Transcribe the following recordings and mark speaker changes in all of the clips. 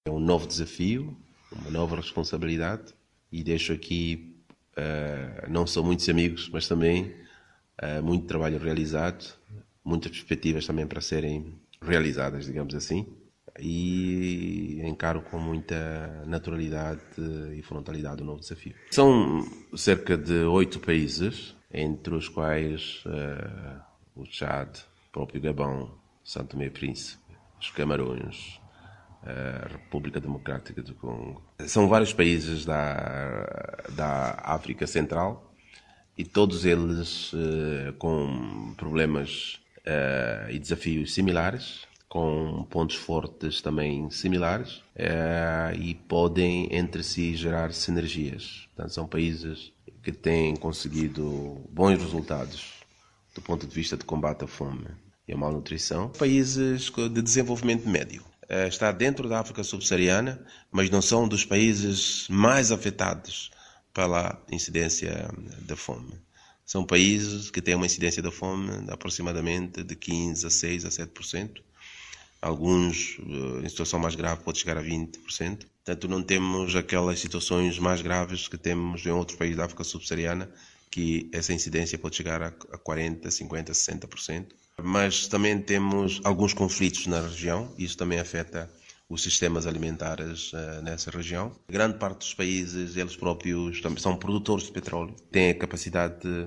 Speaker 1: É um novo desafio, uma nova responsabilidade e deixo aqui não só muitos amigos, mas também muito trabalho realizado, muitas perspectivas também para serem realizadas, digamos assim, e encaro com muita naturalidade e frontalidade o novo desafio. São cerca de 8 países, entre os quais o Chad, o próprio Gabão, São Tomé e Príncipe, os Camarões, a República Democrática do Congo. São vários países da África Central e todos eles com problemas e desafios similares, com pontos fortes também similares e podem entre si gerar sinergias. Portanto, são países que têm conseguido bons resultados do ponto de vista de combate à fome e à malnutrição. Países de desenvolvimento médio. Está dentro da África subsaariana, mas não são dos países mais afetados pela incidência da fome. São países que têm uma incidência da fome de aproximadamente de 15% a 6% a 7%. Alguns, em situação mais grave, pode chegar a 20%. Portanto, não temos aquelas situações mais graves que temos em outros países da África subsaariana, que essa incidência pode chegar a 40%, 50%, 60%. Mas também temos alguns conflitos na região, e isso também afeta os sistemas alimentares nessa região. Grande parte dos países, eles próprios também são produtores de petróleo, têm a capacidade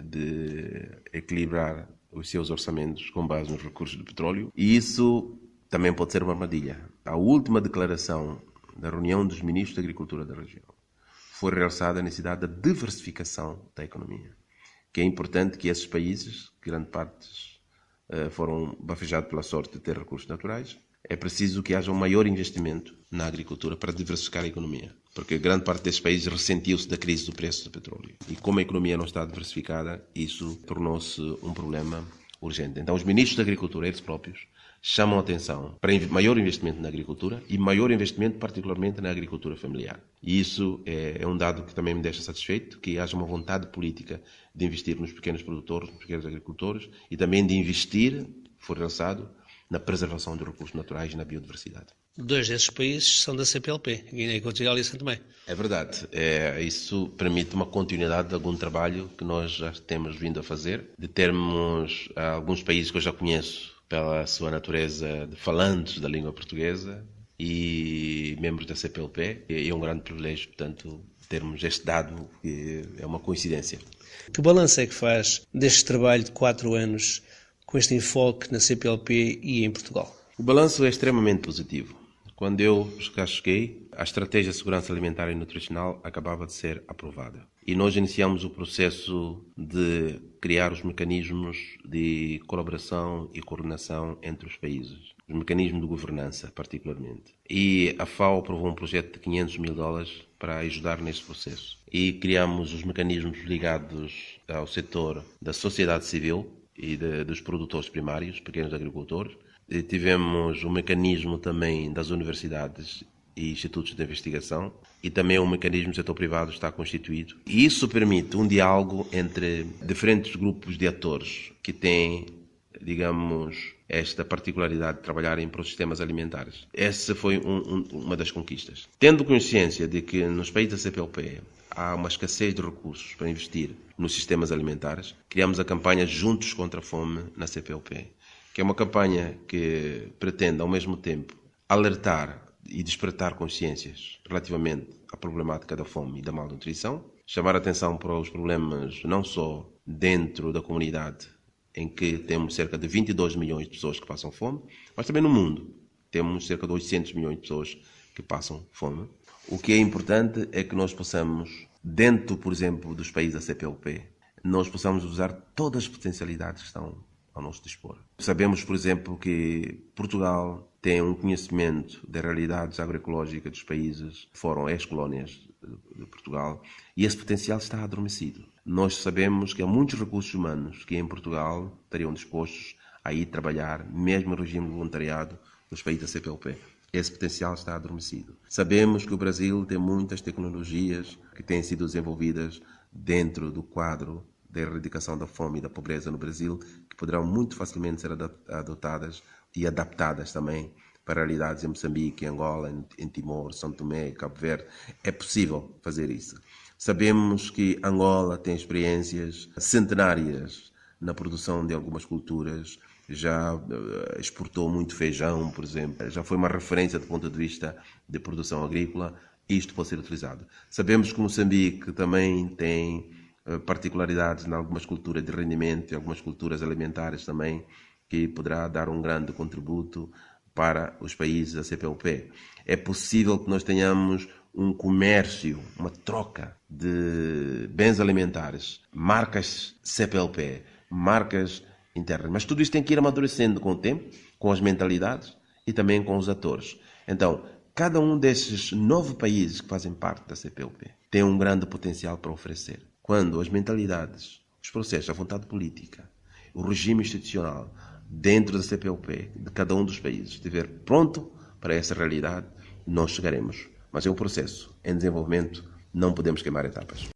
Speaker 1: de equilibrar os seus orçamentos com base nos recursos do petróleo, e isso também pode ser uma armadilha. A última declaração da reunião dos ministros da Agricultura da região foi realçada a necessidade da diversificação da economia, que é importante que esses países, grande parte foram bafejados pela sorte de ter recursos naturais, é preciso que haja um maior investimento na agricultura para diversificar a economia, porque grande parte desses países ressentiu-se da crise do preço do petróleo. E como a economia não está diversificada, isso tornou-se um problema urgente. Então os ministros da agricultura, eles próprios, chamam a atenção para maior investimento na agricultura e maior investimento particularmente na agricultura familiar. E isso é um dado que também me deixa satisfeito, que haja uma vontade política de investir nos pequenos produtores, nos pequenos agricultores e também de investir, foi realçado, na preservação dos recursos naturais e na biodiversidade.
Speaker 2: 2 desses países são da CPLP, Guiné Equatorial e São Tomé.
Speaker 1: É verdade. Isso permite uma continuidade de algum trabalho que nós já temos vindo a fazer, de termos alguns países que eu já conheço pela sua natureza de falantes da língua portuguesa e membros da CPLP. E é um grande privilégio, portanto, termos este dado, que é uma coincidência.
Speaker 2: Que balanço é que faz deste trabalho de 4 anos com este enfoque na CPLP e em Portugal?
Speaker 1: O balanço é extremamente positivo. Quando eu cá cheguei, a Estratégia de Segurança Alimentar e Nutricional acabava de ser aprovada. E nós iniciamos o processo de criar os mecanismos de colaboração e coordenação entre os países. Os mecanismos de governança, particularmente. E a FAO aprovou um projeto de $500 mil para ajudar neste processo. E criamos os mecanismos ligados ao setor da sociedade civil e dos produtores primários, pequenos agricultores. E tivemos um mecanismo também das universidades e institutos de investigação e também um mecanismo do setor privado está constituído. E isso permite um diálogo entre diferentes grupos de atores que têm, digamos, esta particularidade de trabalharem para os sistemas alimentares. Essa foi uma das conquistas. Tendo consciência de que nos países da CPLP há uma escassez de recursos para investir nos sistemas alimentares, criamos a campanha Juntos contra a Fome na CPLP, que é uma campanha que pretende, ao mesmo tempo, alertar e despertar consciências relativamente à problemática da fome e da malnutrição, chamar a atenção para os problemas não só dentro da comunidade, em que temos cerca de 22 milhões de pessoas que passam fome, mas também no mundo. Temos cerca de 800 milhões de pessoas que passam fome. O que é importante é que nós possamos, dentro, por exemplo, dos países da CPLP, nós possamos usar todas as potencialidades que estão ao nosso dispor. Sabemos, por exemplo, que Portugal tem um conhecimento das realidades agroecológicas dos países que foram ex-colónias de Portugal e esse potencial está adormecido. Nós sabemos que há muitos recursos humanos que em Portugal estariam dispostos a ir trabalhar, mesmo em regime de voluntariado, nos países da CPLP. Esse potencial está adormecido. Sabemos que o Brasil tem muitas tecnologias que têm sido desenvolvidas dentro do quadro da erradicação da fome e da pobreza no Brasil, que poderão muito facilmente ser adotadas e adaptadas também para realidades em Moçambique, em Angola, em Timor, São Tomé, Cabo Verde. É possível fazer isso. Sabemos que Angola tem experiências centenárias na produção de algumas culturas, já exportou muito feijão, por exemplo, já foi uma referência do ponto de vista de produção agrícola. Isto pode ser utilizado. Sabemos que Moçambique também tem particularidades em algumas culturas de rendimento e algumas culturas alimentares também, que poderá dar um grande contributo para os países da CPLP. É possível que nós tenhamos um comércio, uma troca de bens alimentares, marcas CPLP, marcas internas. Mas tudo isto tem que ir amadurecendo com o tempo, com as mentalidades e também com os atores. Então, cada um desses 9 países que fazem parte da CPLP tem um grande potencial para oferecer. Quando as mentalidades, os processos, a vontade política, o regime institucional dentro da CPLP, de cada um dos países, estiver pronto para essa realidade, nós chegaremos. Mas é um processo em desenvolvimento, não podemos queimar etapas.